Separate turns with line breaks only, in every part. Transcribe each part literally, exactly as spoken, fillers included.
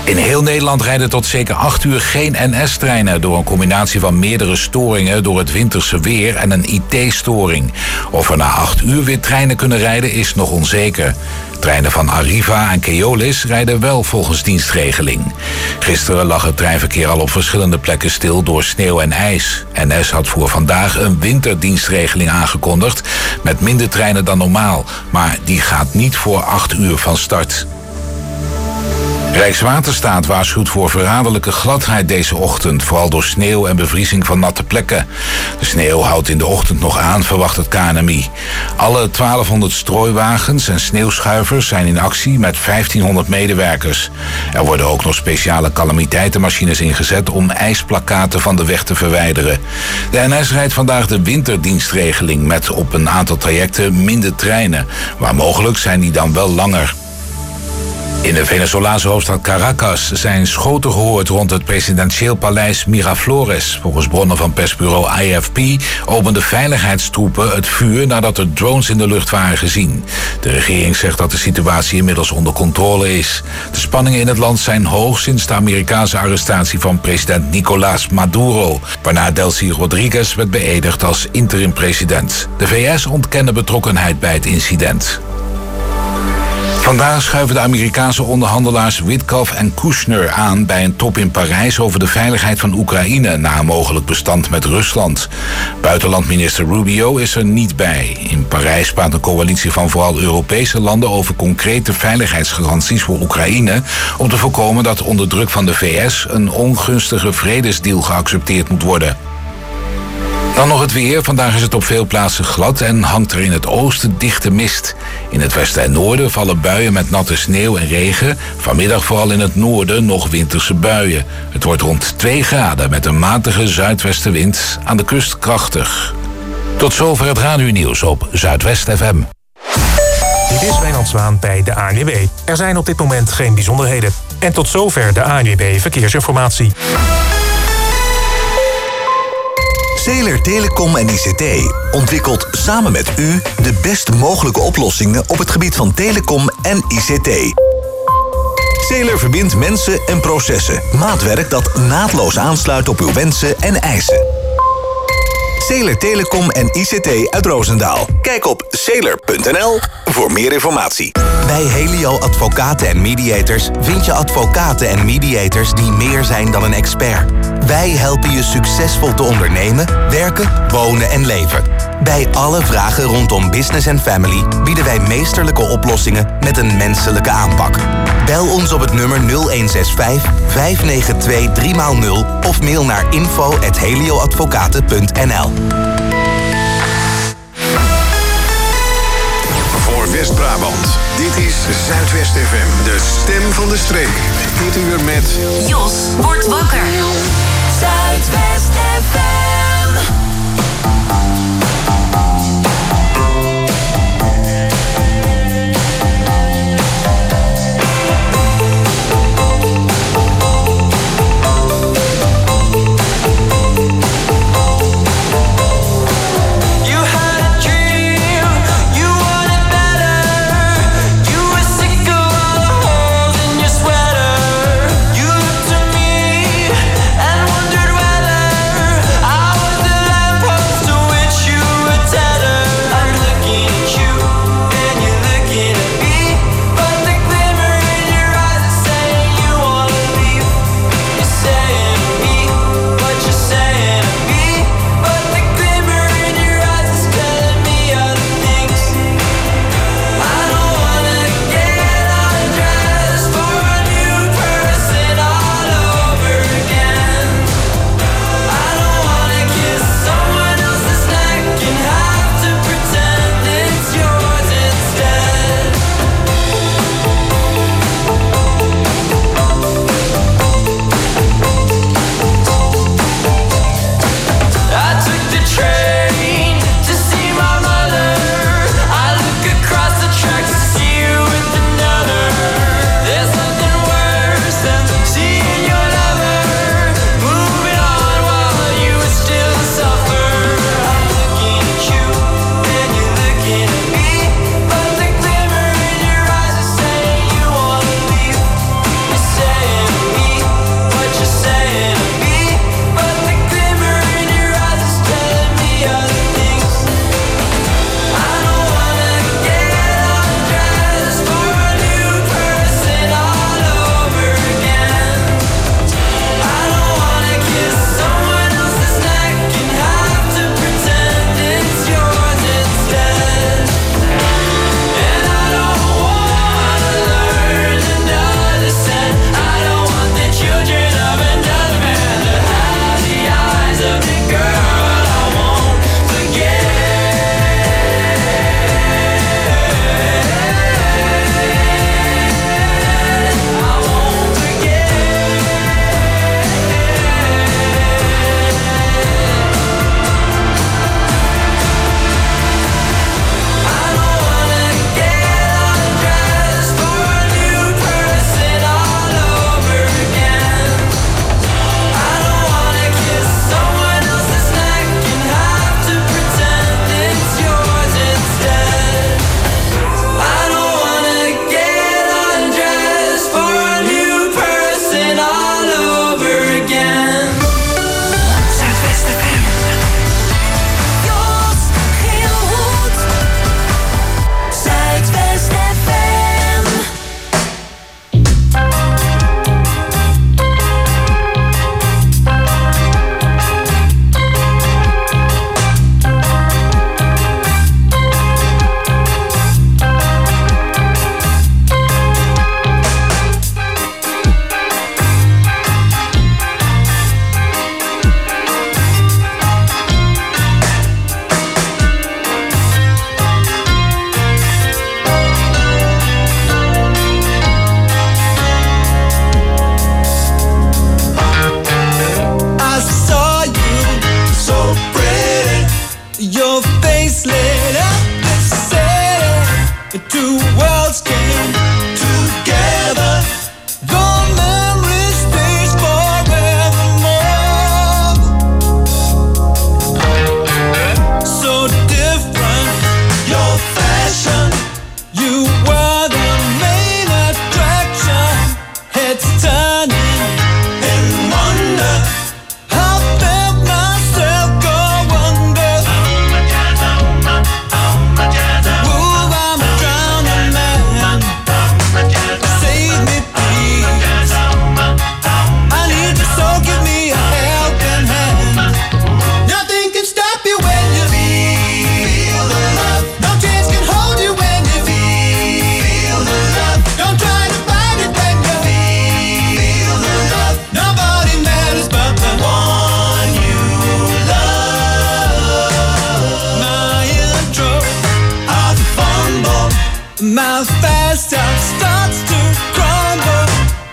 In heel Nederland rijden tot zeker acht uur geen N S-treinen... door een combinatie van meerdere storingen door het winterse weer en een I T-storing. Of er na acht uur weer treinen kunnen rijden is nog onzeker. Treinen van Arriva en Keolis rijden wel volgens dienstregeling. Gisteren lag het treinverkeer al op verschillende plekken stil door sneeuw en ijs. N S had voor vandaag een winterdienstregeling aangekondigd... met minder treinen dan normaal, maar die gaat niet voor acht uur van start. Rijkswaterstaat waarschuwt voor verraderlijke gladheid deze ochtend, vooral door sneeuw en bevriezing van natte plekken. De sneeuw houdt in de ochtend nog aan, verwacht het K N M I. Alle twaalfhonderd strooiwagens en sneeuwschuivers zijn in actie met vijftienhonderd medewerkers. Er worden ook nog speciale calamiteitenmachines ingezet om ijsplakkaten van de weg te verwijderen. De N S rijdt vandaag de winterdienstregeling met op een aantal trajecten minder treinen. Waar mogelijk zijn die dan wel langer. In de Venezolaanse hoofdstad Caracas zijn schoten gehoord rond het presidentieel paleis Miraflores. Volgens bronnen van persbureau I F P openden veiligheidstroepen het vuur nadat er drones in de lucht waren gezien. De regering zegt dat de situatie inmiddels onder controle is. De spanningen in het land zijn hoog sinds de Amerikaanse arrestatie van president Nicolás Maduro, waarna Delcy Rodriguez werd beëdigd als interim-president. De V S ontkende betrokkenheid bij het incident. Vandaag schuiven de Amerikaanse onderhandelaars Witkoff en Kushner aan bij een top in Parijs over de veiligheid van Oekraïne na een mogelijk bestand met Rusland. Buitenlandminister Rubio is er niet bij. In Parijs praat een coalitie van vooral Europese landen over concrete veiligheidsgaranties voor Oekraïne om te voorkomen dat onder druk van de V S een ongunstige vredesdeal geaccepteerd moet worden. Dan nog het weer. Vandaag is het op veel plaatsen glad en hangt er in het oosten dichte mist. In het westen en noorden vallen buien met natte sneeuw en regen. Vanmiddag vooral in het noorden nog winterse buien. Het wordt rond twee graden met een matige zuidwestenwind, aan de kust krachtig. Tot zover het radionieuws op Zuidwest F M.
Dit is Wijnand Zwaan bij de A N W B. Er zijn op dit moment geen bijzonderheden. En tot zover de A N W B Verkeersinformatie.
Zeler Telecom en I C T ontwikkelt samen met u de best mogelijke oplossingen op het gebied van telecom en I C T. Zeler verbindt mensen en processen. Maatwerk dat naadloos aansluit op uw wensen en eisen. Zeler Telecom en I C T uit Roosendaal. Kijk op zeler punt n l voor meer informatie. Bij Helio Advocaten en Mediators vind je advocaten en mediators die meer zijn dan een expert. Wij helpen je succesvol te ondernemen, werken, wonen en leven. Bij alle vragen rondom business en family bieden wij meesterlijke oplossingen met een menselijke aanpak. Bel ons op het nummer nul een zes vijf, vijf negen twee, drie nul of mail naar info at helioadvocaten punt n l.
Voor West-Brabant, dit is Zuidwest F M, de stem van de streek. Dit uur met
Jos wordt wakker. Zuidwest F M.
You looked to me and wondered whether I was the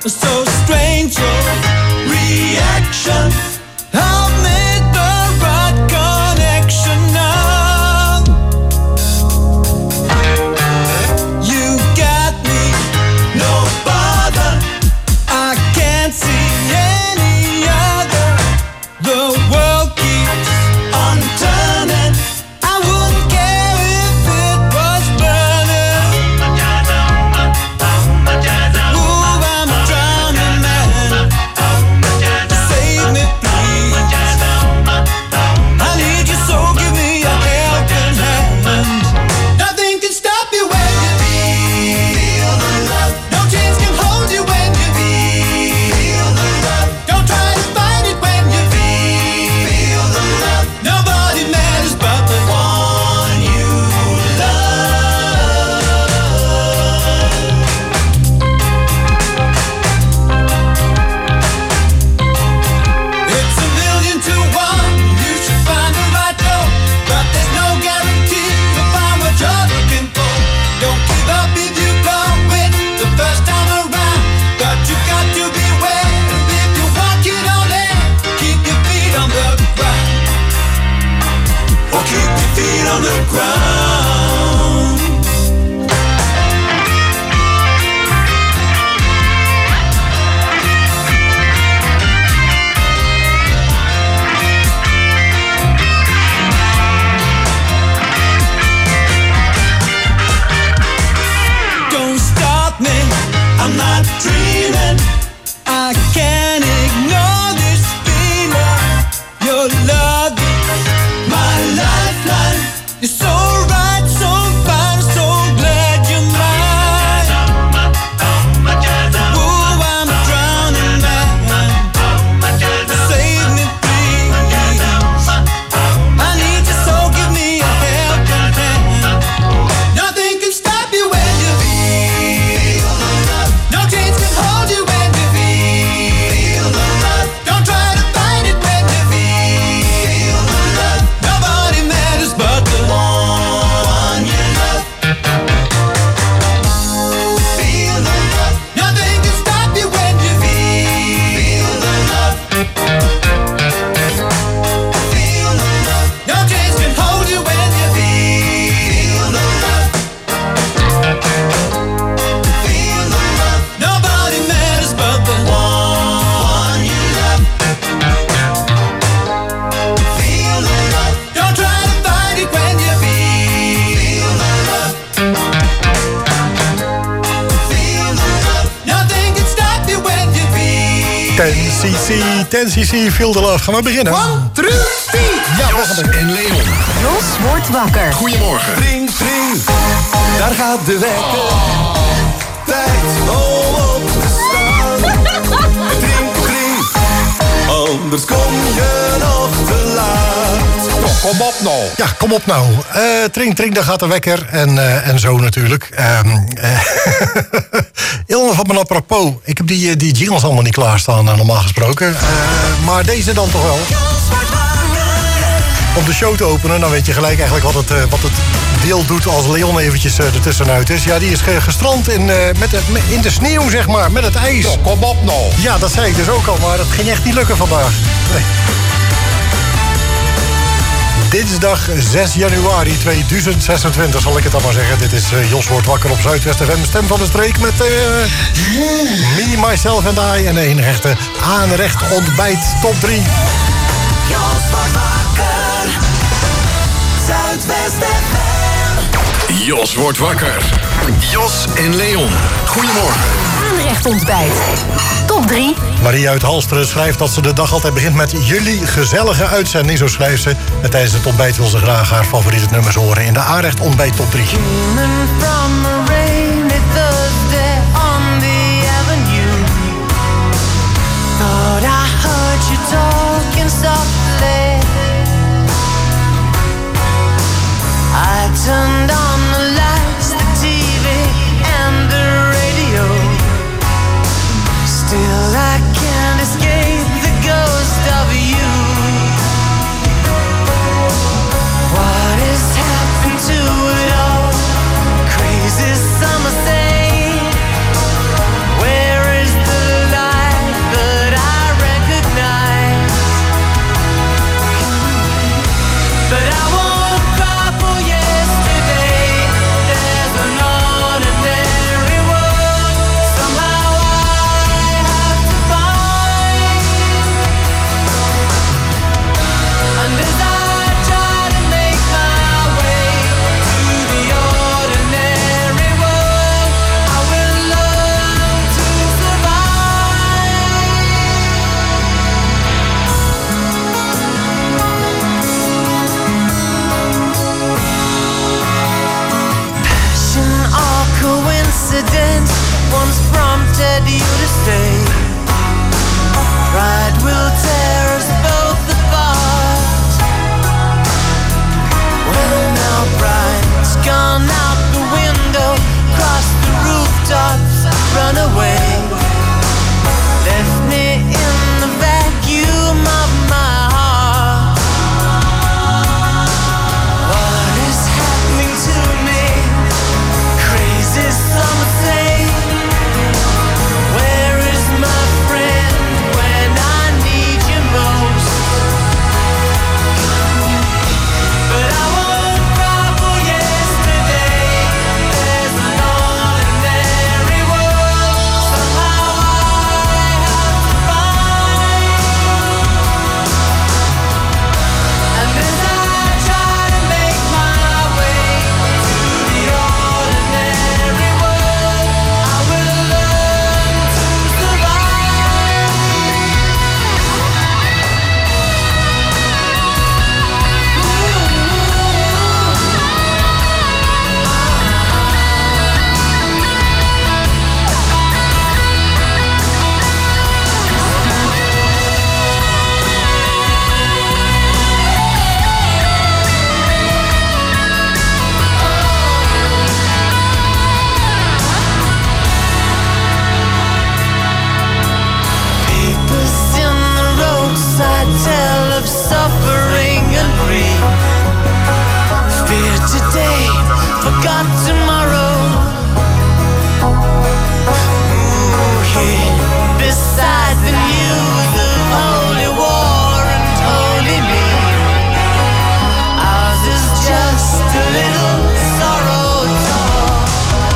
so strange your reaction. I've made the right connection now. You got me, no bother. I can't see any other. The world keeps on turning. I wouldn't care if it was burning. Ooh, I'm a drowning man. Save me, please. I need you, so give me a helping hand. Nothing can stop you when you feel the love. No chains can hold you when you feel the love. Don't try to fight it when you feel the love. Nobody matters but the one you love. It's a million to one. You should find the right door, but there's no guarantee you'll find what you're looking for. Don't give up if you go it the first time around, but you got to beware. If you're walking on air, keep your feet on the ground. Or keep your feet on the ground. Don't stop me, I'm not dreaming. I can't ignore this feeling. Your love is my lifeline. You're so right, so fine, so glad you're mine. Ooh, I'm a drowning man. Save me, please. I need you, so give me a helping hand. Nothing can stop you when you feel the love. No chains can hold you when you feel the love. Don't try to fight it when you feel the love. Nobody matters but the one you love. Feel the love. Nothing can stop you when you feel the love. Feel the love. No chains can hold you when you feel the love. Feel the love. Nobody matters but the one you love. Feel the love. Don't try to fight it when you feel the love. Feel the love. Nothing can stop you when you feel.
ten C C, ten C C, Feel the Love. Gaan we beginnen?
One, two, three.
Ja, we gaan beginnen.
En Leon.
Jos wordt wakker.
Goedemorgen.
Ring, ring. Daar gaat de wekker. Tijd om op te staan. Ring, ring. Anders kom je nog te laat.
Oh, kom op nou. Ja, kom op nou. Eh tring, tring, daar gaat de wekker. En, eh, en zo natuurlijk. Ehm eh, heel van mijn apropos. Ik heb die, eh, die jingles allemaal niet klaarstaan, eh, normaal gesproken. Eh, maar deze dan toch wel. Om de show te openen, dan weet je gelijk eigenlijk wat het, eh, wat het deel doet als Leon eventjes eh, ertussenuit is. Ja, die is ge- gestrand in, eh, met de, me- in de sneeuw, zeg maar, met het ijs.
Kom op nou.
Ja, dat zei ik dus ook al, maar dat ging echt niet lukken vandaag. Nee. Dinsdag zes januari tweeduizend zesentwintig zal ik het dan maar zeggen. Dit is uh, Jos wordt wakker op Zuidwest F M. Stem van de streek met uh, Me, Myself and I. En een rechte aanrecht ontbijt top drie.
Jos wordt wakker. Zuidwest F M.
Jos wordt wakker. Jos en Leon. Goedemorgen.
Aanrecht ontbijt. Top drie.
Marie uit Halsteren schrijft dat ze de dag altijd begint met jullie gezellige uitzending. Zo schrijft ze. En tijdens het ontbijt wil ze graag haar favoriete nummers horen in de aanrecht ontbijt top drie.
Turned on the lights, the T V and the radio. Still I can't escape the ghost of you. What has happened to it all? Crazy
today, forgot tomorrow. Ooh, yeah. Beside the news of holy war and holy me, ours is just a little sorrow talk.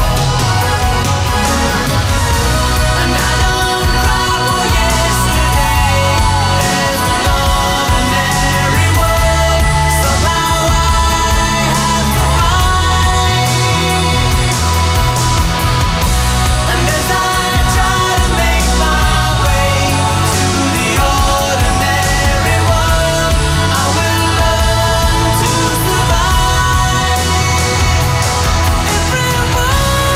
And I don't cry for yesterday. There's an ordinary world, somehow I have to find. And as I try to make my way to the ordinary world, I will learn to survive. Everyone.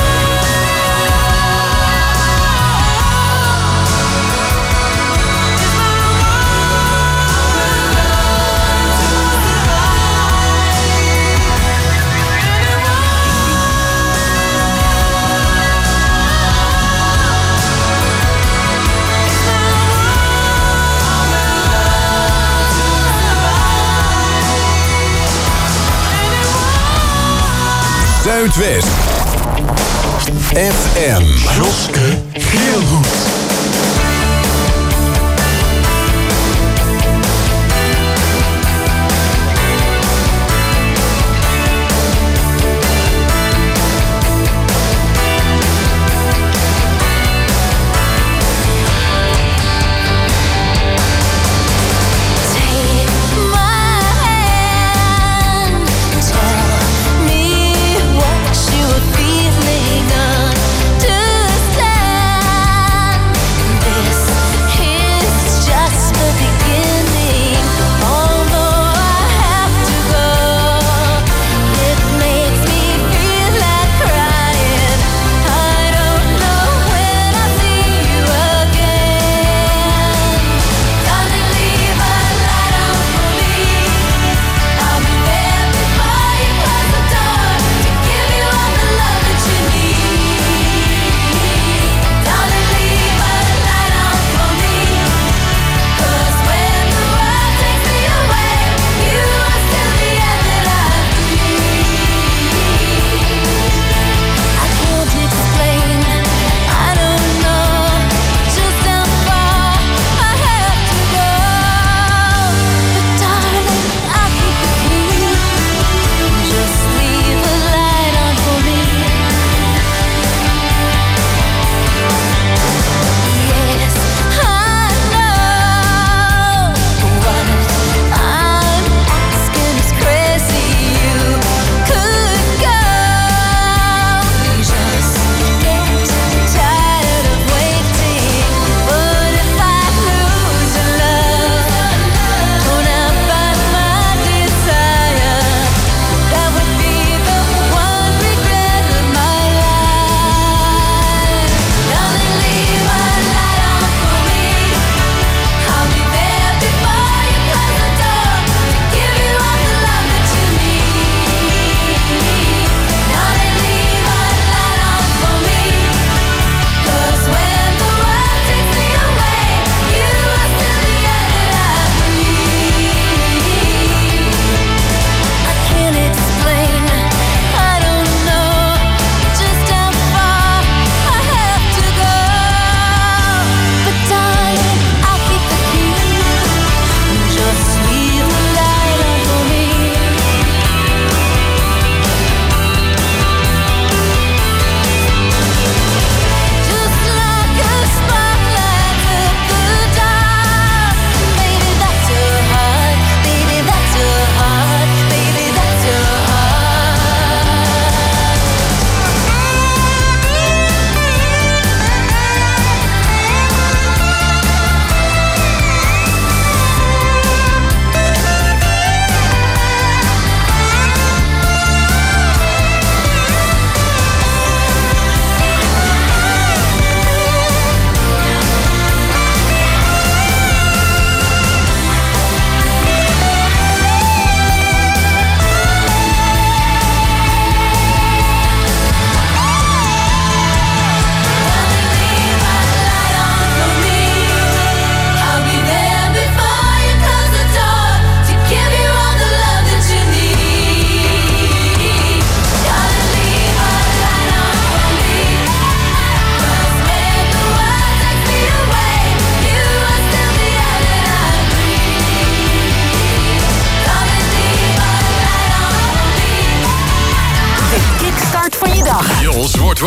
Zuidwest F M.
Joske Geelhoed.
What you were feeling, understand.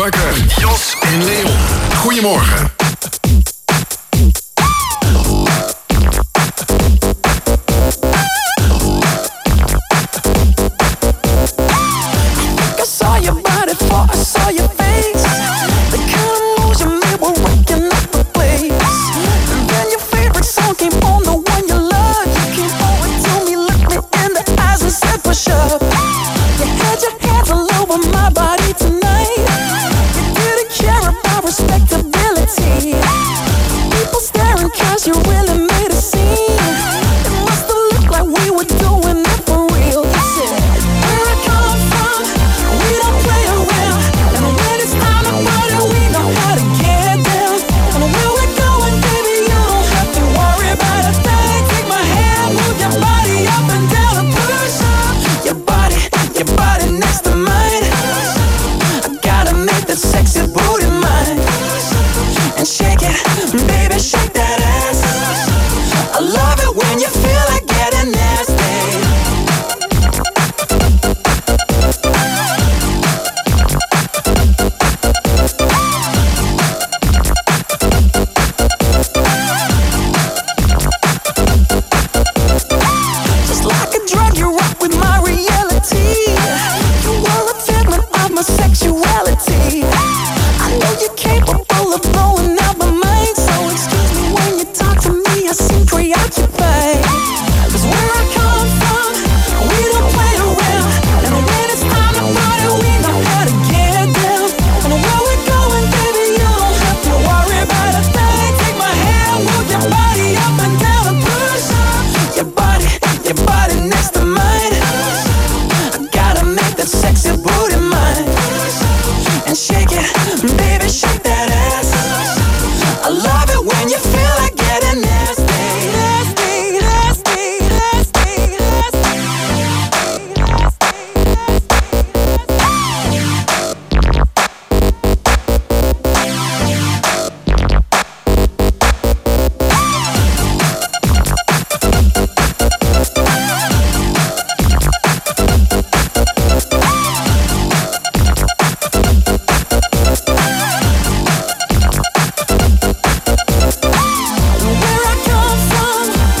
Wakker. Jos en Leon. Goedemorgen.
I saw your body before I saw your face. The kind of moves you made were rocking up the place. And then your favorite song came on, the one you love. You came over to me, looked me in the eyes and said push up. You had your hands all over my body tonight. You didn't care about respectability. People staring cause you really made a scene. It must have looked like we were doing it for real. You said, where I come from, we don't play around. And when it's time to party, we know how to get down. And where we're going, baby, you don't have to worry about a thing. Take my hand, move your body up and down and push up. Your body, your body next to mine. I gotta make that sexy booty mine. And shake it, baby, shake that ass. I love it when you feel like getting nasty. Just like a drug, you rock with my reality. You were a figment of my sexuality. I know you're capable of blowing out my mind. So excuse me when you talk to me, I seem preoccupied. Cause where I come from, we don't play around. And when it's time to party, we know how to get down. And where we're going, baby, you don't have to worry about a thing. Take my hand, move your body up and down and push up. Your body, your body next to mine. I gotta make that sexy booty mine. And shake it, baby, shake that ass. I love it when you feel like getting nasty. Nasty, nasty, nasty, nasty, where I come from,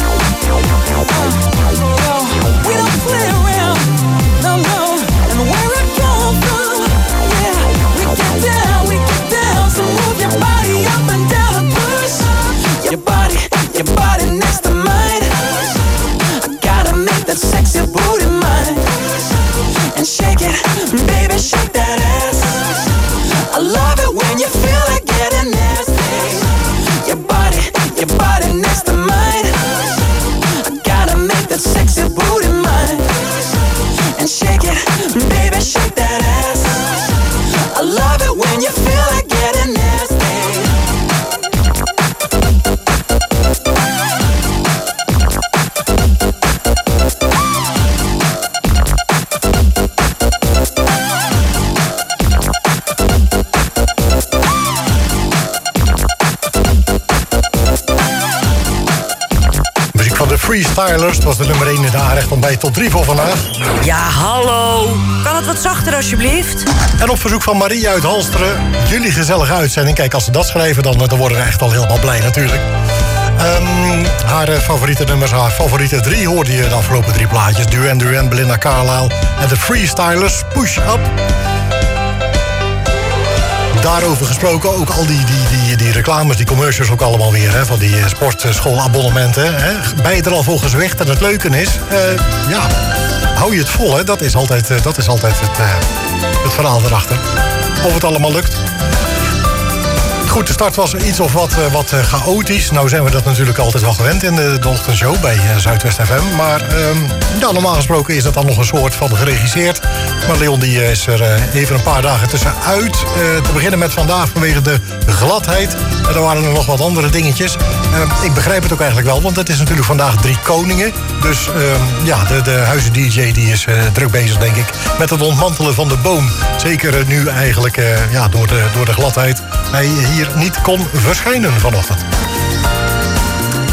we don't play around, no, no. And where I come from, yeah, we get down, we get down. So move your body up and down and push up. Your body, your body next to mine. I gotta make that sexy booty mine. And shake it, baby, shake that ass. I love it when you feel like getting nasty. Your body, your body next to mine. I gotta make that sexy booty mine. And shake it, baby, shake that ass. I love it when you feel like getting nasty.
Muziek van de Freestylers. Het was de nummer één in de aanrecht ontbijt tot drie voor vandaag.
Ja, hallo. Kan het wat zachter alsjeblieft?
En op verzoek van Marie uit Halsteren. Jullie gezellige uitzending. Kijk, als ze dat schrijven, dan, dan worden we echt al helemaal blij natuurlijk. Um, haar uh, favoriete nummers, haar favoriete drie hoorde je de afgelopen drie plaatjes. Duran Duran, Belinda Carlisle en de Freestylers. Push Up. Daarover gesproken, ook al die, die, die, die reclames, die commercials ook allemaal weer, hè, van die sportschoolabonnementen. Hè. Ben je er al voor gezwicht? En het leuke is, uh, ja, hou je het vol, hè? Dat is altijd, uh, dat is altijd het, uh, het verhaal erachter. Of het allemaal lukt. Goed, de start was iets of wat, uh, wat uh, chaotisch. Nou zijn we dat natuurlijk altijd wel gewend in de, de ochtendshow bij uh, Zuidwest F M. Maar um, ja, normaal gesproken is dat dan nog een soort van geregisseerd. Maar Leon die uh, is er uh, even een paar dagen tussenuit. Uh, te beginnen met vandaag vanwege de gladheid. En er waren er nog wat andere dingetjes. Uh, ik begrijp het ook eigenlijk wel, want het is natuurlijk vandaag Drie Koningen. Dus uh, ja, de, de huizen-D J die is uh, druk bezig, denk ik, met het ontmantelen van de boom. Zeker uh, nu eigenlijk uh, ja, door, de, door de gladheid hij hier niet kon verschijnen vanochtend.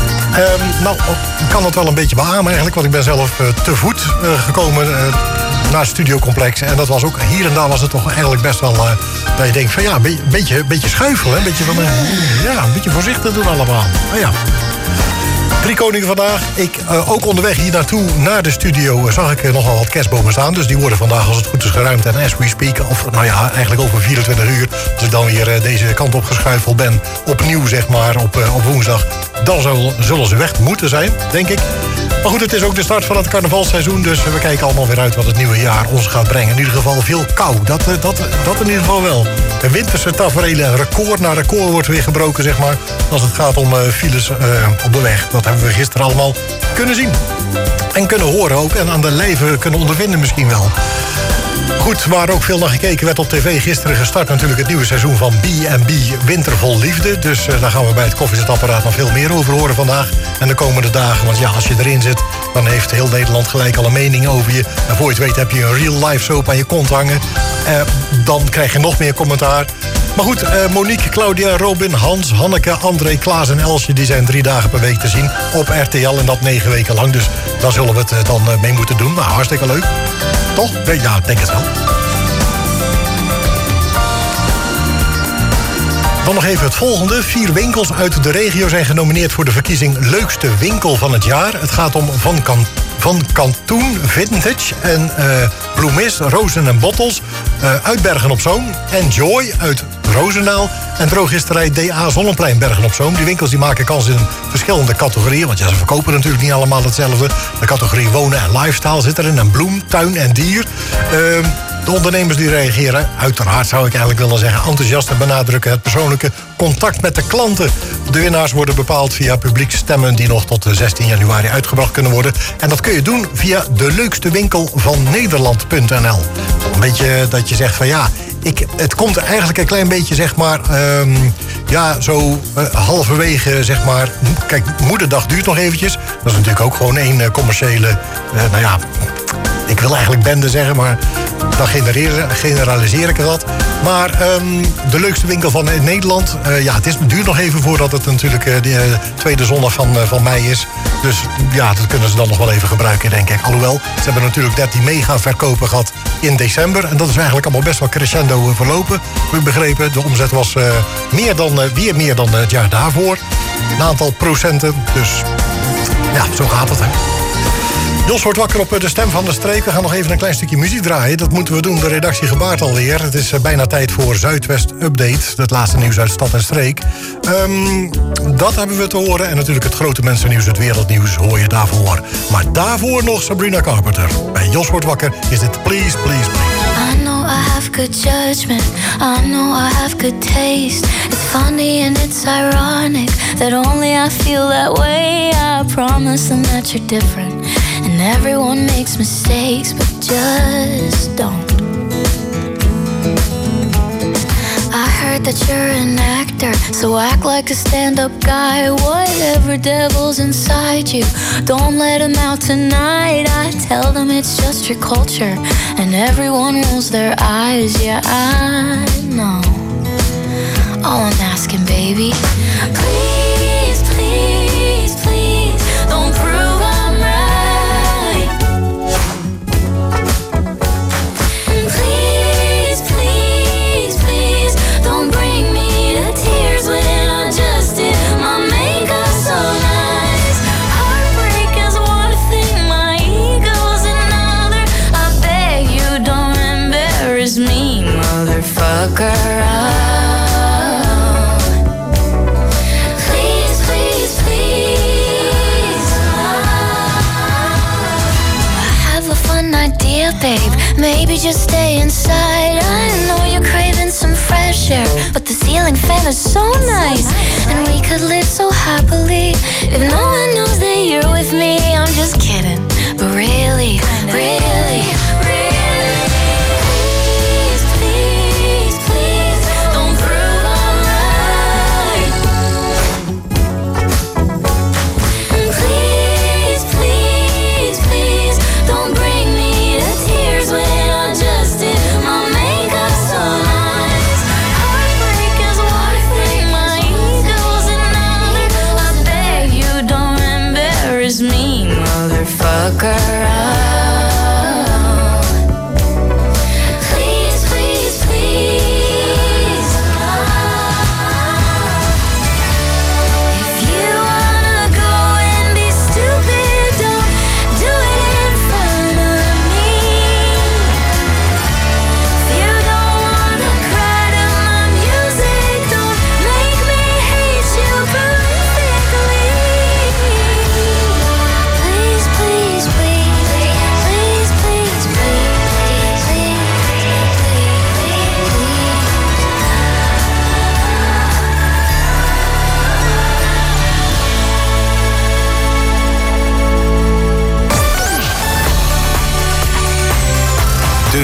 Um, nou, ik kan het wel een beetje beamen eigenlijk, want ik ben zelf uh, te voet uh, gekomen uh, naar het studiocomplex. En dat was ook, hier en daar was het toch eigenlijk best wel... Uh, dat je denkt van ja, een beetje, beetje, beetje schuifelen. Een beetje, van, uh, ja, een beetje voorzichtig doen allemaal. Maar ja... Drie Koningen vandaag. Ik, uh, ook onderweg hier naartoe, naar de studio, uh, zag ik uh, nogal wat kerstbomen staan. Dus die worden vandaag, als het goed is, geruimd. En as we speak, of nou ja, eigenlijk over vierentwintig uur... als ik dan weer uh, deze kant op geschuifeld ben, opnieuw zeg maar, op, uh, op woensdag... dan zal, zullen ze weg moeten zijn, denk ik. Maar goed, het is ook de start van het carnavalseizoen... dus we kijken allemaal weer uit wat het nieuwe jaar ons gaat brengen. In ieder geval veel kou, dat, uh, dat, dat in ieder geval wel. De winterse taferelen, record na record wordt weer gebroken, zeg maar... als het gaat om uh, files uh, op de weg. Dat hebben we gisteren allemaal kunnen zien. En kunnen horen ook. En aan de lijve kunnen ondervinden misschien wel. Goed, waar ook veel naar gekeken werd op tv. Gisteren gestart natuurlijk het nieuwe seizoen van B en B Winter vol Liefde. Dus uh, daar gaan we bij het koffiezetapparaat nog veel meer over horen vandaag. En de komende dagen. Want ja, als je erin zit, dan heeft heel Nederland gelijk al een mening over je. En voor je het weet heb je een real life soap aan je kont hangen. Uh, dan krijg je nog meer commentaar. Maar goed, uh, Monique, Claudia, Robin, Hans, Hanneke, André, Klaas en Elsje... die zijn drie dagen per week te zien op R T L en dat negen weken lang. Dus daar zullen we het uh, dan uh, mee moeten doen. Nou, hartstikke leuk. Toch? Ja, ik denk het wel. Dan nog even het volgende. Vier winkels uit de regio zijn genomineerd voor de verkiezing Leukste Winkel van het Jaar. Het gaat om Van Kan... Van Kantoen Vintage en uh, Bloemis, Rozen en Bottles uh, uit Bergen op Zoom. En Joy uit Roosendaal. En drogisterij D A Zonneplein Bergen op Zoom. Die winkels die maken kans in verschillende categorieën. Want ja, ze verkopen natuurlijk niet allemaal hetzelfde. De categorie wonen en lifestyle zit erin. En bloem, tuin en dier. Uh, De ondernemers die reageren, uiteraard zou ik eigenlijk willen zeggen... enthousiast en benadrukken het persoonlijke contact met de klanten. De winnaars worden bepaald via publieksstemmen... die nog tot zestien januari uitgebracht kunnen worden. En dat kun je doen via de leukste winkel van Nederland punt n l. Een beetje dat je zegt van ja... Ik, het komt eigenlijk een klein beetje, zeg maar... Um, ja, zo uh, halverwege, zeg maar... Kijk, Moederdag duurt nog eventjes. Dat is natuurlijk ook gewoon één uh, commerciële... Uh, nou ja... Ik wil eigenlijk bende zeggen, maar dan generaliseer ik dat. Maar um, de leukste winkel van Nederland... Uh, ja, het is, duurt nog even voordat het natuurlijk uh, de uh, tweede zondag van, uh, van mei is. Dus ja, dat kunnen ze dan nog wel even gebruiken, denk ik. Alhoewel, ze hebben natuurlijk net die mega verkopen gehad in december. En dat is eigenlijk allemaal best wel crescendo uh, verlopen. We begrepen, de omzet was uh, meer dan, uh, weer meer dan uh, het jaar daarvoor. Een aantal procenten, dus ja, zo gaat het, hè. Jos wordt wakker op de stem van de streek. We gaan nog even een klein stukje muziek draaien. Dat moeten we doen, de redactie gebaart alweer. Het is bijna tijd voor Zuidwest Update. Het laatste nieuws uit stad en streek. Um, dat hebben we te horen. En natuurlijk het grote mensennieuws, het wereldnieuws, hoor je daarvoor. Maar daarvoor nog Sabrina Carpenter. Bij Jos wordt wakker is dit Please, Please, Please.
I know I have good judgment. I know I have good taste. It's funny and it's ironic that only I feel that way. I promise them that you're different. And everyone makes mistakes, but just don't. I heard that you're an actor, so act like a stand-up guy. Whatever devil's inside you, don't let him out tonight. I tell them it's just your culture, and everyone rolls their eyes. Yeah, I know. All I'm asking, baby, please, please, please, don't prove I'm right. Please, please, please, don't bring me to tears when I just did my makeup so nice. Heartbreak is one thing, my ego's another. I beg you don't embarrass me, motherfucker. Babe, maybe just stay inside. I know you're craving some fresh air, but the ceiling fan is so nice, and we could live so happily if no one knows that you're with me. I'm just kidding, but really, really, really, please, please, please, don't prove I'm right. Please, please, please, don't bring me tears when I just did my makeup so nice. Heartbreak is one thing, my ego's another. I beg you don't embarrass me, motherfucker.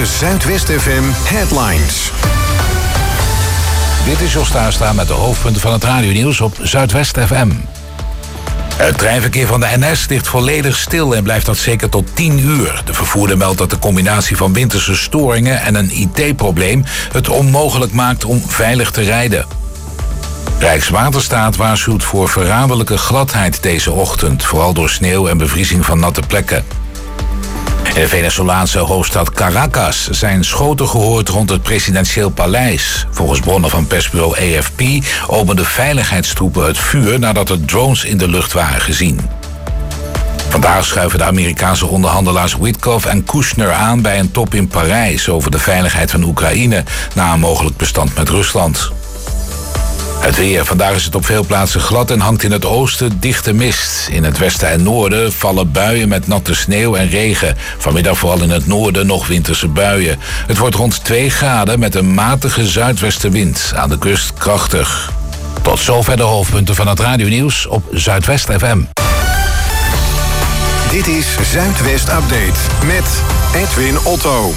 Zuidwest F M Headlines.
Dit is Jos Tuinstra met de hoofdpunten van het radionieuws op Zuidwest F M. Het treinverkeer van de N S ligt volledig stil en blijft dat zeker tot tien uur. De vervoerder meldt dat de combinatie van winterse storingen en een I T-probleem het onmogelijk maakt om veilig te rijden. Rijkswaterstaat waarschuwt voor verraderlijke gladheid deze ochtend, vooral door sneeuw en bevriezing van natte plekken. In de Venezolaanse hoofdstad Caracas zijn schoten gehoord rond het presidentieel paleis. Volgens bronnen van persbureau A F P openden veiligheidstroepen het vuur nadat er drones in de lucht waren gezien. Vandaag schuiven de Amerikaanse onderhandelaars Witkoff en Kushner aan bij een top in Parijs over de veiligheid van Oekraïne na een mogelijk bestand met Rusland. Het weer. Vandaag is het op veel plaatsen glad en hangt in het oosten dichte mist. In het westen en noorden vallen buien met natte sneeuw en regen. Vanmiddag vooral in het noorden nog winterse buien. Het wordt rond twee graden met een matige zuidwestenwind. Aan de kust krachtig. Tot zover de hoofdpunten van het radionieuws op Zuidwest F M.
Dit is Zuidwest Update met Edwin Otto.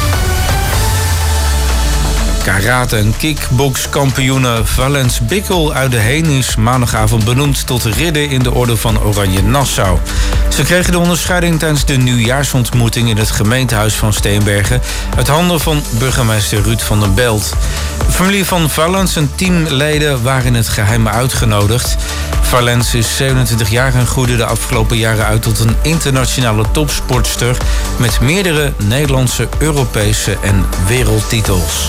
Karate- en kickbokskampioene Valens Bikkel uit de Heen is maandagavond benoemd tot ridder in de orde van Oranje Nassau. Ze kregen de onderscheiding tijdens de nieuwjaarsontmoeting in het gemeentehuis van Steenbergen uit handen van burgemeester Ruud van den Belt. De familie van Valens en teamleden waren in het geheim uitgenodigd. Valens is zevenentwintig jaar en groeide de afgelopen jaren uit tot een internationale topsportster met meerdere Nederlandse, Europese en wereldtitels.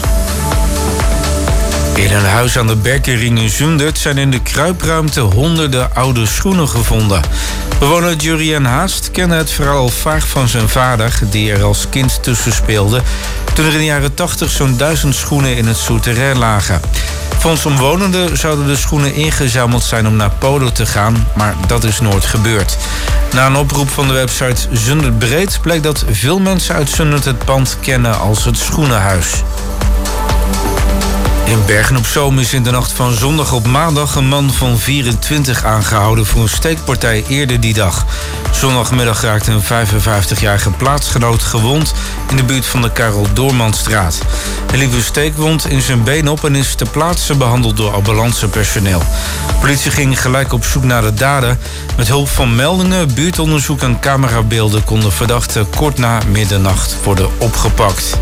In een huis aan de Berkering in Zundert zijn in de kruipruimte honderden oude schoenen gevonden. Bewoner Jurien Haast kende het verhaal al vaag van zijn vader, die er als kind tussen speelde, toen er in de jaren tachtig zo'n duizend schoenen in het souterrain lagen. Volgens omwonenden zouden de schoenen ingezameld zijn om naar Polen te gaan, maar dat is nooit gebeurd. Na een oproep van de website Zundert Breed bleek dat veel mensen uit Zundert het pand kennen als het schoenenhuis. In Bergen op Zoom is in de nacht van zondag op maandag een man van vierentwintig aangehouden voor een steekpartij eerder die dag. Zondagmiddag raakte een vijfenvijftigjarige plaatsgenoot gewond in de buurt van de Karel Doormanstraat. Hij liep een steekwond in zijn been op en is ter plaatse behandeld door ambulancepersoneel. De politie ging gelijk op zoek naar de dader. Met hulp van meldingen, buurtonderzoek en camerabeelden konden verdachten kort na middernacht worden opgepakt.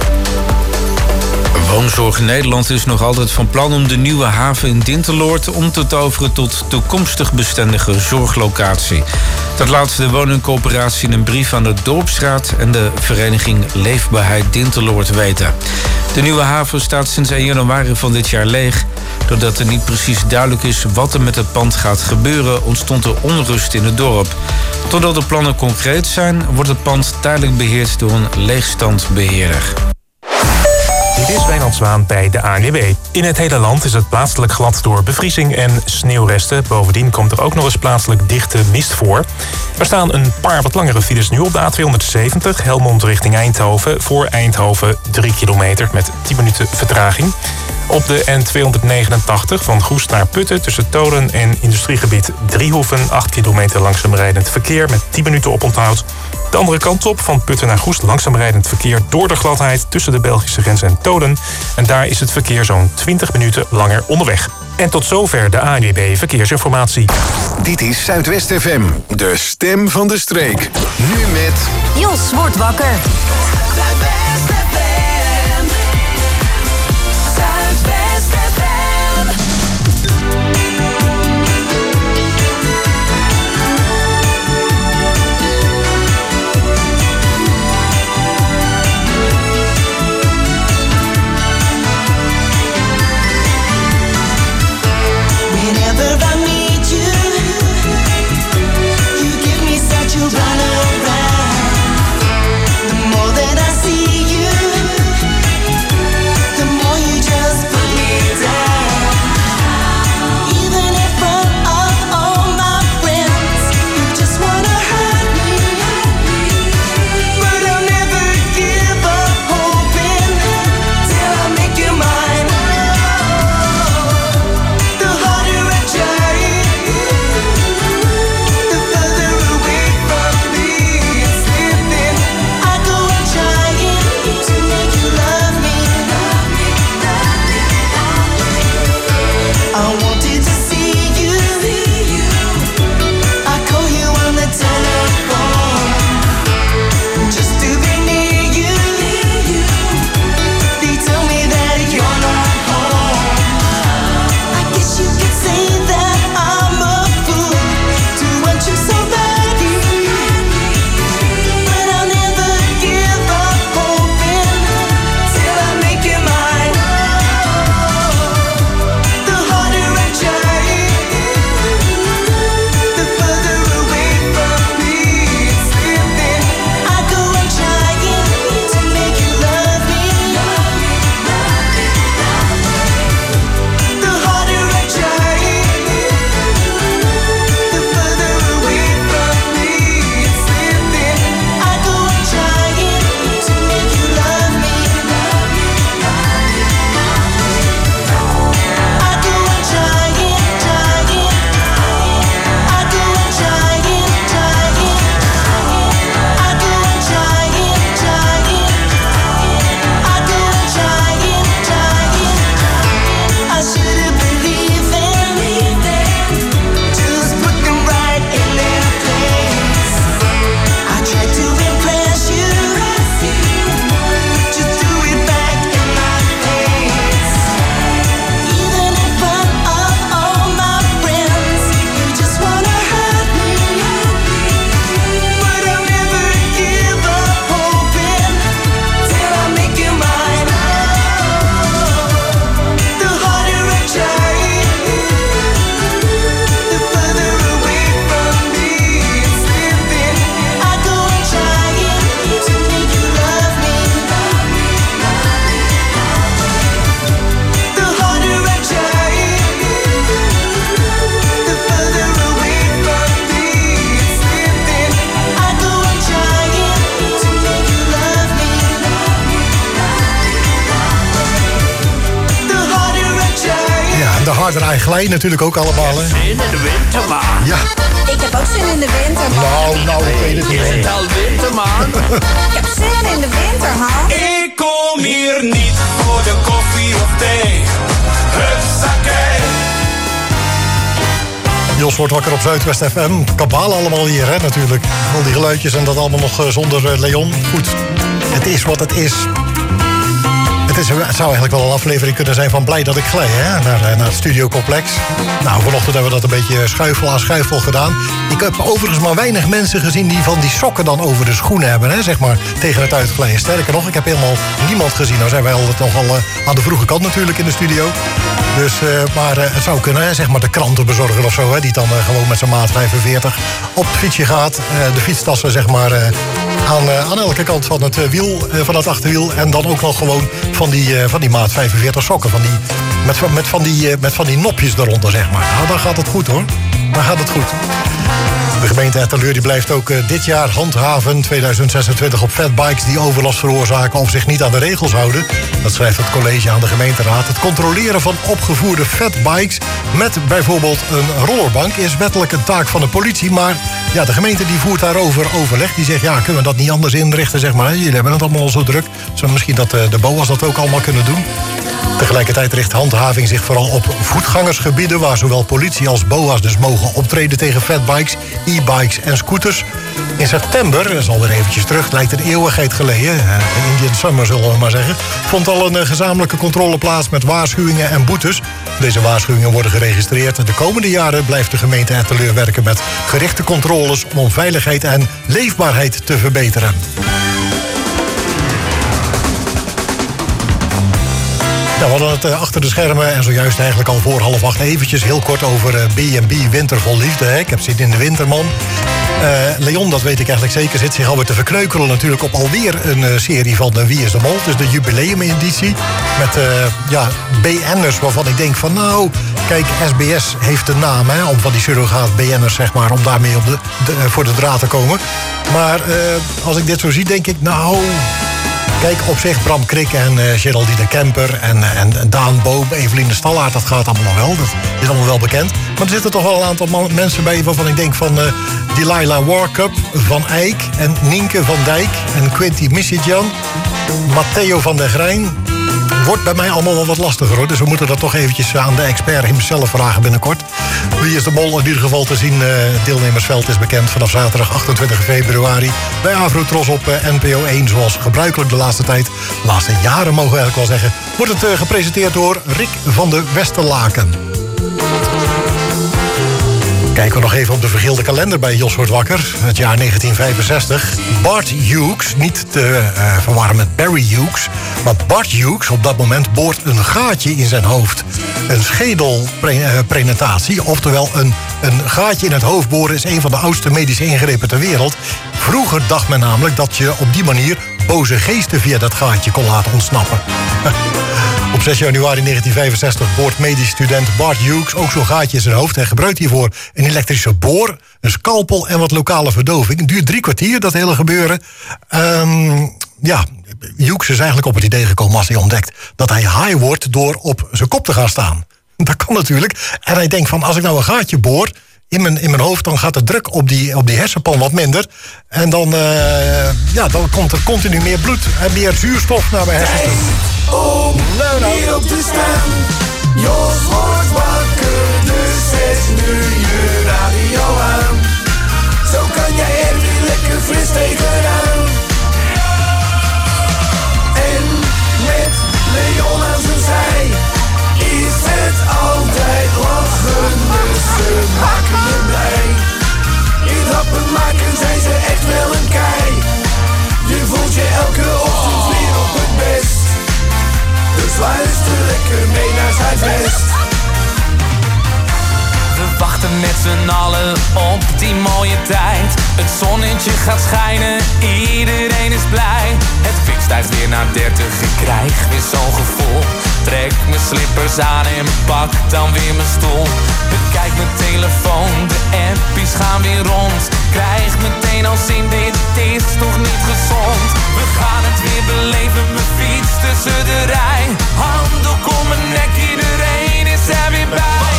Woonzorg Nederland is nog altijd van plan om de nieuwe haven in Dinteloord om te toveren tot toekomstig bestendige zorglocatie. Dat laat de woningcoöperatie in een brief aan de Dorpsraad en de vereniging Leefbaarheid Dinteloord weten. De nieuwe haven staat sinds één januari van dit jaar leeg. Doordat er niet precies duidelijk is wat er met het pand gaat gebeuren, ontstond er onrust in het dorp. Totdat de plannen concreet zijn, wordt het pand tijdelijk beheerd door een leegstandbeheerder.
Dit is Wijnand Zwaan bij de A N W B. In het hele land is het plaatselijk glad door bevriezing en sneeuwresten. Bovendien komt er ook nog eens plaatselijk dichte mist voor. Er staan een paar wat langere files nu op de A tweehonderdzeventig... Helmond richting Eindhoven. Voor Eindhoven drie kilometer met tien minuten vertraging. Op de N tweehonderdnegenentachtig van Goes naar Putten tussen Tolen en industriegebied Driehoeven. acht kilometer langzaam rijdend verkeer met tien minuten oponthoud. De andere kant op, van Putten naar Goes, langzaam rijdend verkeer door de gladheid tussen de Belgische grens en Tolen. En daar is het verkeer zo'n twintig minuten langer onderweg. En tot zover de A N W B Verkeersinformatie.
Dit is Zuidwest F M, de stem van de streek. Nu met...
Jos wordt wakker.
Zuidwest F M. Zuidwest F M.
Whenever I meet you, you give me such a runaround. The more that I see you,
draai glij natuurlijk ook allemaal. Hè?
Zin in de winter, man.
Ja.
Ik heb ook zin in de winter, man.
Nou, nou, ik weet het niet.
Is het al winter, man?
Ik heb zin in de winter, man.
Ik kom hier niet voor de koffie of thee. Hutsakee.
Jos wordt wakker op Zuidwest F M. Kabaal allemaal hier, hè, natuurlijk. Al die geluidjes en dat allemaal nog uh, zonder uh, Leon. Goed, het is wat het is. Het, is. het zou eigenlijk wel een aflevering kunnen zijn van Blij dat ik glij, hè, naar, naar het studiocomplex. Nou, vanochtend hebben we dat een beetje schuifel aan schuifel gedaan. Ik heb overigens maar weinig mensen gezien die van die sokken dan over de schoenen hebben, hè, zeg maar, tegen het uitglijden. Sterker nog, ik heb helemaal niemand gezien. Nou zijn wij altijd nogal uh, aan de vroege kant natuurlijk in de studio. Dus, uh, maar uh, het zou kunnen, hè, zeg maar de krantenbezorger of zo, hè, die dan uh, gewoon met zijn maat vijfenveertig op het fietsje gaat. Uh, de fietstassen, zeg maar, uh, aan, uh, aan elke kant van het uh, wiel, uh, van het achterwiel. En dan ook nog gewoon van die, uh, van die maat vijfenveertig sokken. Van die, met, met, van die, uh, met van die nopjes eronder, zeg maar. Nou, dan gaat het goed, hoor. Dan gaat het goed. De gemeente Etteleur die blijft ook uh, dit jaar handhaven, tweeduizend zesentwintig, op fatbikes die overlast veroorzaken of zich niet aan de regels houden. Dat schrijft het college aan de gemeenteraad. Het controleren van opgevoerde fatbikes met bijvoorbeeld een rollerbank is wettelijk een taak van de politie. Maar ja, de gemeente die voert daarover overleg. Die zegt, ja, kunnen we dat niet anders inrichten, zeg maar. Jullie hebben het allemaal al zo druk. Zou misschien dat uh, de B O A's dat ook allemaal kunnen doen. Tegelijkertijd richt handhaving zich vooral op voetgangersgebieden, waar zowel politie als B O A's dus mogen optreden tegen fatbikes, e-bikes en scooters. In september, dat is alweer eventjes terug, lijkt een eeuwigheid geleden, de Indian Summer zullen we maar zeggen, vond al een gezamenlijke controle plaats met waarschuwingen en boetes. Deze waarschuwingen worden geregistreerd. De komende jaren blijft de gemeente Etteleur werken met gerichte controles om veiligheid en leefbaarheid te verbeteren. Ja, we hadden het uh, achter de schermen en zojuist eigenlijk al voor half acht eventjes heel kort over uh, B en B Winter vol Liefde. Hè. Ik heb zin in de winterman. Uh, Leon, dat weet ik eigenlijk zeker, zit zich alweer te verkneukelen natuurlijk op alweer een uh, serie van uh, Wie is de Mol. Dus de jubileumeditie met uh, ja, B N'ers waarvan ik denk van nou, kijk, S B S heeft de naam, hè, om van die surrogaat B N'ers, zeg maar, om daarmee op de, de, uh, voor de draad te komen. Maar uh, als ik dit zo zie, denk ik nou, kijk, op zich Bram Krik en uh, Geraldine Kemper en, uh, en Daan Boom, Eveline Stallaert, dat gaat allemaal nog wel. Dat is allemaal wel bekend. Maar er zitten toch wel een aantal man, mensen bij waarvan ik denk van uh, Delilah Warkup, Van Eyck en Nienke van Dijk en Quinty Missidjan, Matteo van der Grijn. Wordt bij mij allemaal wel wat lastiger, hoor. Dus we moeten dat toch eventjes aan de expert hemzelf vragen binnenkort. Wie is de Mol in ieder geval te zien? Het uh, deelnemersveld is bekend vanaf zaterdag achtentwintig februari... bij Avrotros op uh, N P O één, zoals gebruikelijk de laatste tijd. De laatste jaren mogen we eigenlijk wel zeggen. Wordt het uh, gepresenteerd door Rick van de Westerlaken. Kijken we nog even op de vergeelde kalender bij Jos wordt wakker. Het jaar negentien vijfenzestig. Bart Hughes, niet te uh, verwarren met Barry Hughes... maar Bart Hughes op dat moment boort een gaatje in zijn hoofd. Een schedelprenatatie, oftewel een, een gaatje in het hoofd boren... is een van de oudste medische ingrepen ter wereld. Vroeger dacht men namelijk dat je op die manier boze geesten via dat gaatje kon laten ontsnappen. Op zes januari negentien vijfenzestig boort medisch student Bart Hughes ook zo'n gaatje in zijn hoofd. Hij gebruikt hiervoor een elektrische boor, een scalpel en wat lokale verdoving. Het duurt drie kwartier, dat hele gebeuren. Um, ja, Hughes is eigenlijk op het idee gekomen als hij ontdekt dat hij high wordt door op zijn kop te gaan staan. Dat kan natuurlijk. En hij denkt van, als ik nou een gaatje boor in mijn, in mijn hoofd, dan gaat de druk op die, op die hersenpan wat minder. En dan, uh, ja, dan komt er continu meer bloed en meer zuurstof naar mijn hersenen toe.
Op,
nou, nou.
hier op de stem. Jos wordt wakker, dus zet nu je radio aan. Zo kan jij er weer lekker fris tegenaan. En met Leon aan zijn zij is het altijd lachen, dus ze maken je blij. In grappen maken zijn ze echt wel een kei. Je voelt je elke ochtend weer op het best. Dus luister lekker mee naar Zuidwest.
We wachten met z'n allen op die mooie tijd. Het zonnetje gaat schijnen, iedereen is blij. Het kwik stijgt weer naar dertig, ik krijg weer zo'n gevoel. Trek mijn slippers aan en pak dan weer mijn stoel. Bekijk mijn telefoon, de appies gaan weer rond. Krijg meteen al zin, dit is toch niet gezond. We gaan het weer beleven, mijn fiets tussen de rij. Handdoek om mijn nek, iedereen is er weer bij.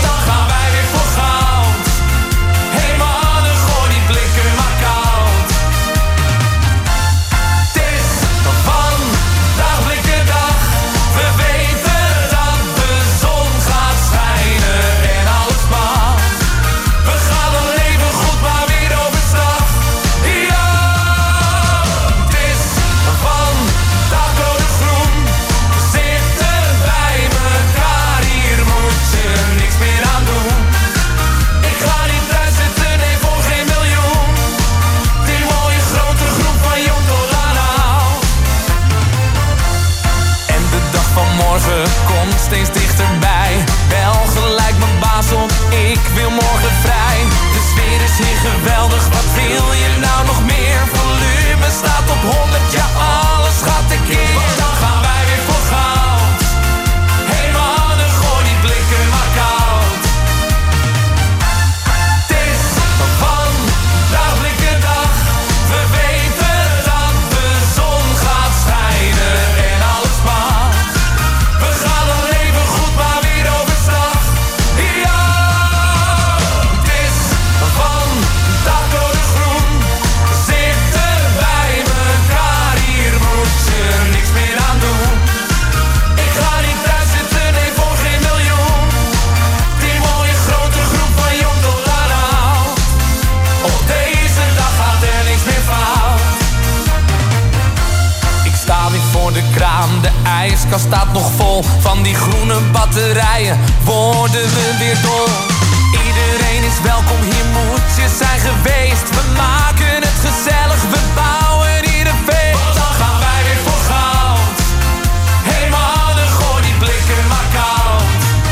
ijskast staat nog vol van die groene batterijen. Worden we weer dol. Iedereen is welkom, hier moet je zijn geweest. We maken het gezellig, we bouwen hier een feest. Want dan gaan wij weer voor goud. Hey mannen, gooi die blikken maar koud.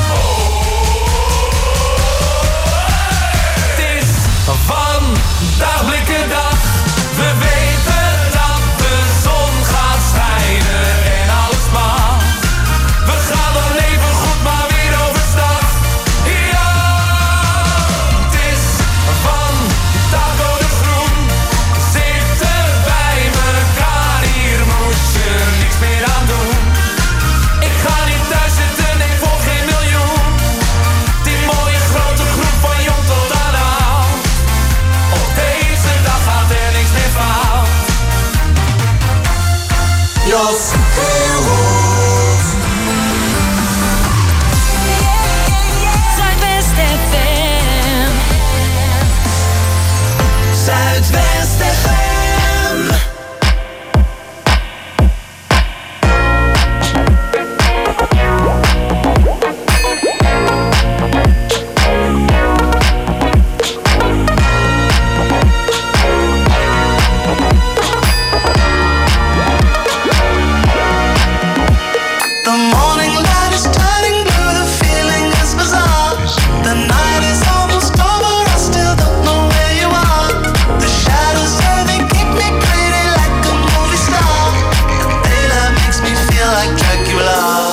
Het is vandaag blikkendag. We weten dat de zon gaat schijnen en alles mag. We gaan dan even goed maar weer overstag. Ja, het is vandaag code groen. Zitten bij elkaar, hier moet je niks meer aan doen. Ik ga niet thuis zitten, nee voor geen miljoen. Die mooie grote groep van jong tot aan oud. Op deze dag gaat er niks meer fout.
Jos heel goed.
Zuidwest F M.
Zuidwest F M.
The morning light is turning blue, the feeling is bizarre. The night is almost over, I still don't know where you are. The shadows there, they keep me pretty like a movie star. The daylight makes me feel like Dracula.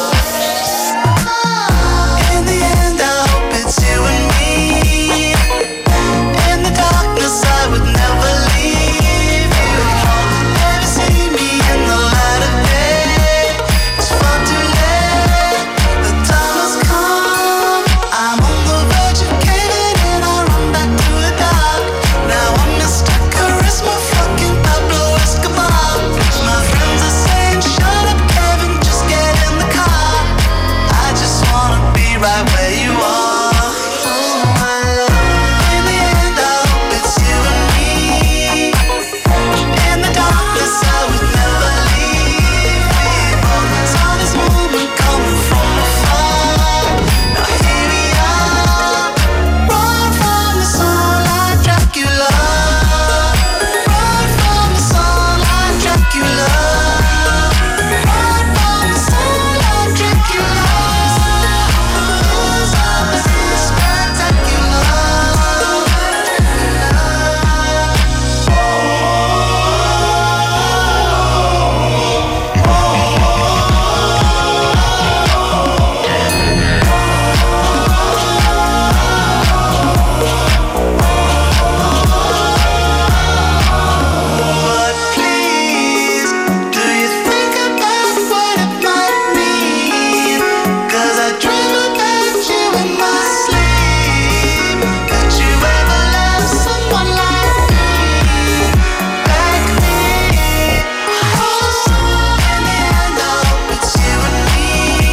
In the end, I hope it's you and me. In the darkness, I would never leave you. You'll never see me in the light of day. It's far too late. The time has come. I'm on the verge of caving in. I run back to the dark. Now I'm Mister Charisma, fucking Pablo Escobar. My friends are saying, shut up, Kevin, just get in the car. I just wanna be right where you are. Oh my love. In the end, I hope it's you and me. In the darkness, I would never leave people. Saw this moment coming from afar. Now here we are. Run from the sun like Dracula. Run from the sun like Dracula. Run from the sun like Dracula. But please, do you think about what it might mean? 'Cause I dream about you in my sleep. Could you ever love someone like me? Like me? Oh, in the end, I hope it's you and me.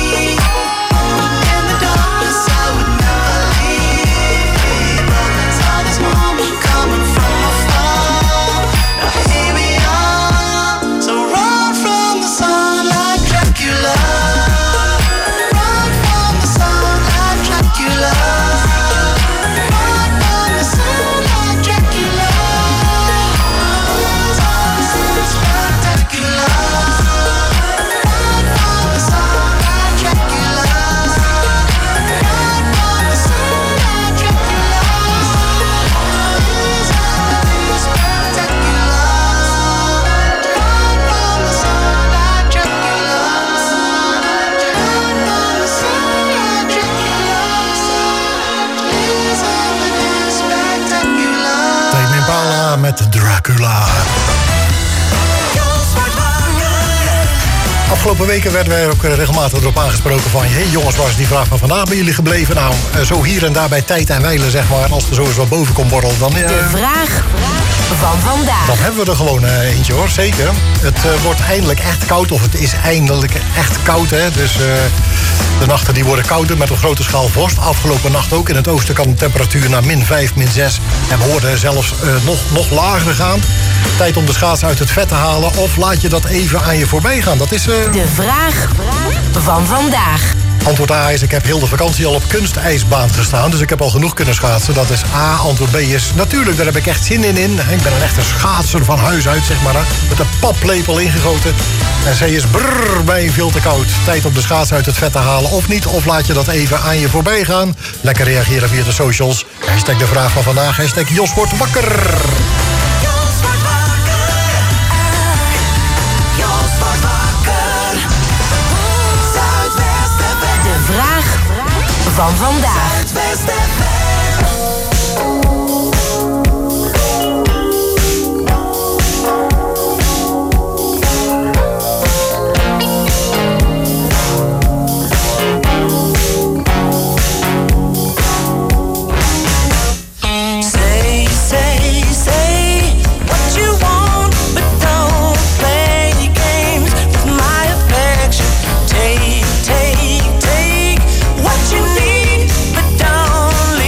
In the darkness, I would never leave people. Saw this moment coming from afar. Now here we are. So run from the sun like Dracula. Run from the sun like Dracula. Run from the sun like Dracula. Spectacular. Run from the sun like Dracula. Run from the sun like Dracula. Spectacular. Run from the sun like Dracula. Run from the sun like Dracula. Spectacular.
Tame Impala met Dracula. Afgelopen weken werden wij ook regelmatig erop aangesproken van... hé hey jongens, waar is die vraag van vandaag bij jullie gebleven? Nou, eh, zo hier en daar bij tijd en wijlen, zeg maar... als er zo eens wat boven komt borrelen, dan... eh,
De vraag van vandaag.
Dan hebben we er gewoon eh, eentje, hoor, zeker. Het eh, wordt eindelijk echt koud, of het is eindelijk echt koud, hè. Dus eh, de nachten die worden kouder met een grote schaal vorst. Afgelopen nacht ook. In het oosten kan de temperatuur naar min vijf, min zes... en we hoorden zelfs eh, nog, nog lager gaan. Tijd om de schaats uit het vet te halen... of laat je dat even aan je voorbij gaan. Dat is, uh,
De vraag van vandaag.
Antwoord A is, ik heb heel de vakantie al op kunstijsbaan gestaan. Dus ik heb al genoeg kunnen schaatsen. Dat is A. Antwoord B is, natuurlijk, daar heb ik echt zin in. in. Ik ben een echte schaatser van huis uit, zeg maar. Hè. Met een paplepel ingegoten. En C is, brrr, ben je veel te koud. Tijd om de schaats uit het vet te halen of niet. Of laat je dat even aan je voorbij gaan. Lekker reageren via de socials. Hashtag de vraag van vandaag. Hashtag Jos wordt wakker.
De vraag van vandaag.
Say, say, say what you want, but don't play games with my affection. Take, take, take what you need, but don't leave.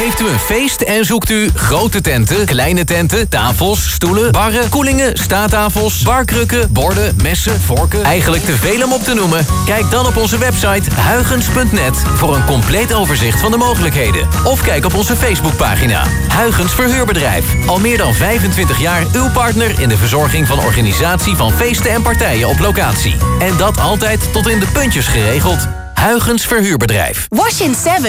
Heeft u een feest en zoekt u grote tenten, kleine tenten, tafels, stoelen, barren, koelingen, staattafels, barkrukken, borden, messen, vorken, eigenlijk te veel om op te noemen? Kijk dan op onze website huygens punt net voor een compleet overzicht van de mogelijkheden. Of kijk op onze Facebookpagina. Huygens Verhuurbedrijf. Al meer dan vijfentwintig jaar uw partner in de verzorging van organisatie van feesten en partijen op locatie. En dat altijd tot in de puntjes geregeld. Huygens Verhuurbedrijf.
Wash in seven